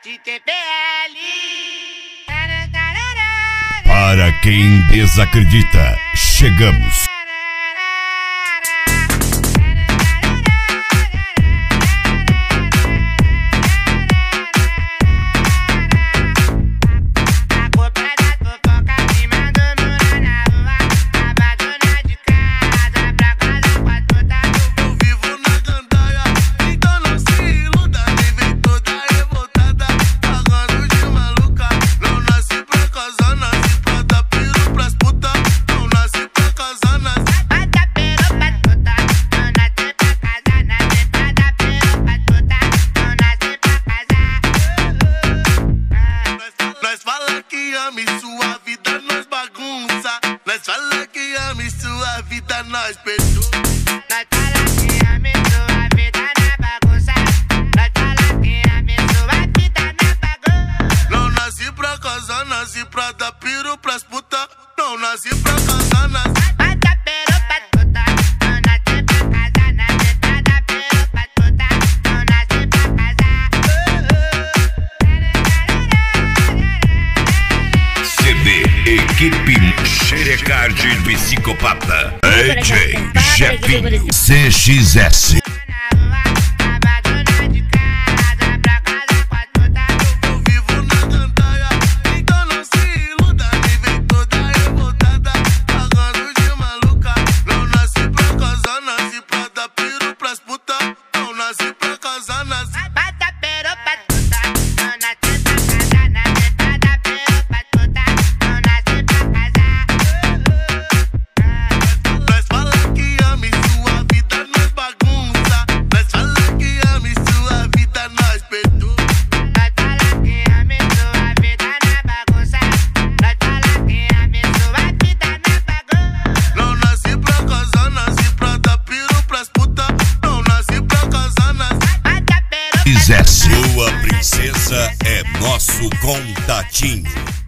de TPL. Para quem desacredita, chegamos. Sua vida nós bagunça, nós fala que ama e sua vida nós perdoa. Nós fala que ama e sua vida na bagunça, nós fala que ama e sua vida na bagunça. Não nasci pra casar, nasci pra dar piro pras puta. Não nasci pra casar, nasci pra dar piro pras puta. Não nasci pra casar, nasci pra dar piro pras puta. Não nasci pra casar. CD Equipe Xerecard Psicopata AJ Jefinho CXS. Sua princesa é nosso contatinho.